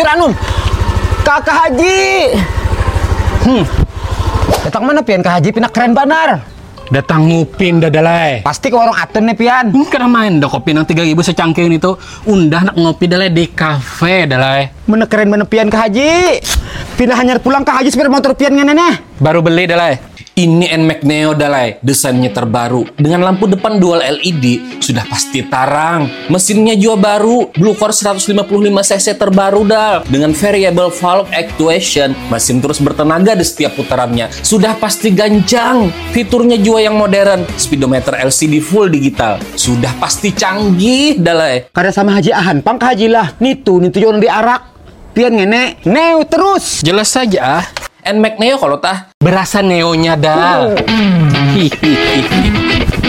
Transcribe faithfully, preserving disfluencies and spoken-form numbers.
ranum. Kakak Haji. Hmm. Datang mana pian Kak Haji pina keren banar. Datang ngupin dadalai. Pasti ke warung Atun nih pian. Hmm, kena main dah kopi nang tiga ribu secangkir itu. Undah nak ngopi dalai di kafe dalai. Mana keren mana pian Kak Haji. Pindah hanyar pulang Kak Haji sepeda motor pian nganana. Baru beli dalai. Ini N Max Neo dalai, desainnya terbaru. Dengan lampu depan dual L E D, sudah pasti tarang. Mesinnya juga baru, Blue Core seratus lima puluh lima cc terbaru dal. Dengan variable valve actuation, mesin terus bertenaga di setiap putarannya. Sudah pasti ganjang. Fiturnya juga yang modern, speedometer L C D full digital. Sudah pasti canggih dalai. Kada sama Haji Ahan, pang Kak Haji lah. Nitu, nitu yang diarak. Pian ngene, Neo terus. Jelas saja ah. N Max Neo kalau tah berasa neonya dah. Hihihi.